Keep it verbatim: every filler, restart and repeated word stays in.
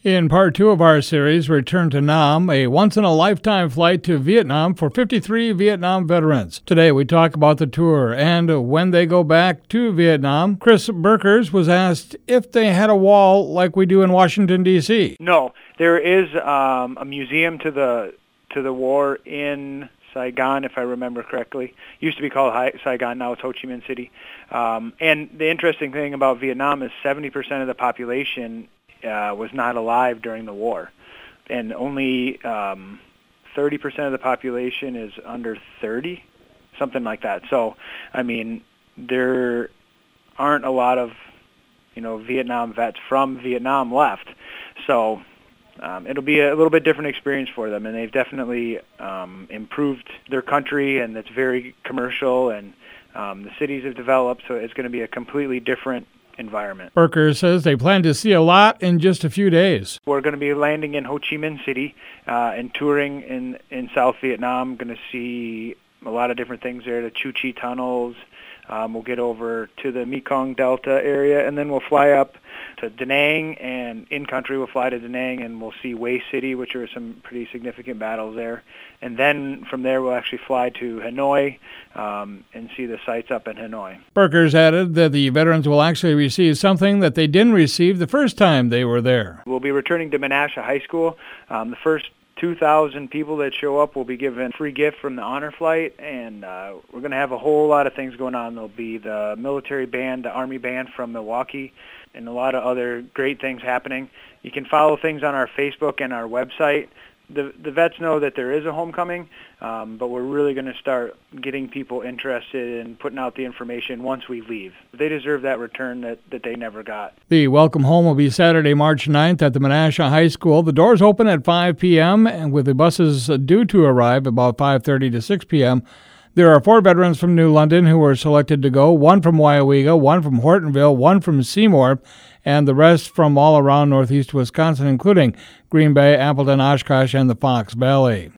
In part two of our series, Return to Nam, a once-in-a-lifetime flight to Vietnam for fifty-three Vietnam veterans. Today we talk about the tour and when they go back to Vietnam. Chris Burkers was asked if they had a wall like we do in Washington, D C No, there is um, a museum to the to the war in Saigon, if I remember correctly. It used to be called Saigon, now it's Ho Chi Minh City. Um, and the interesting thing about Vietnam is seventy percent of the population Uh, was not alive during the war, and only um, thirty percent of the population is under thirty, something like that. So, I mean, there aren't a lot of, you know, Vietnam vets from Vietnam left. So um, it'll be a little bit different experience for them, and they've definitely um, improved their country, and it's very commercial, and um, the cities have developed, so it's going to be a completely different environment. Burker says they plan to see a lot in just a few days. We're going to be landing in Ho Chi Minh City uh, and touring in, in South Vietnam. Going to see a lot of different things there, the Chu Chi tunnels. Um, we'll get over to the Mekong Delta area, and then we'll fly up to Da Nang, and in country we'll fly to Da Nang, and we'll see Hue City, which are some pretty significant battles there. And then from there we'll actually fly to Hanoi um, and see the sites up in Hanoi. Burkers added that the veterans will actually receive something that they didn't receive the first time they were there. We'll be returning to Menasha High School. Um, the first two thousand people that show up will be given a free gift from the honor flight, and uh, we're going to have a whole lot of things going on. There'll be the military band, the Army band from Milwaukee, and a lot of other great things happening. You can follow things on our Facebook and our website. The, the vets know that there is a homecoming, um, but we're really going to start getting people interested in putting out the information once we leave. They deserve that return that, that they never got. The welcome home will be Saturday, March ninth at the Menasha High School. The doors open at five p.m. and with the buses due to arrive about five thirty to six p.m., there are four veterans from New London who were selected to go, one from Weyauwega, one from Hortonville, one from Seymour, and the rest from all around northeast Wisconsin, including Green Bay, Appleton, Oshkosh, and the Fox Valley.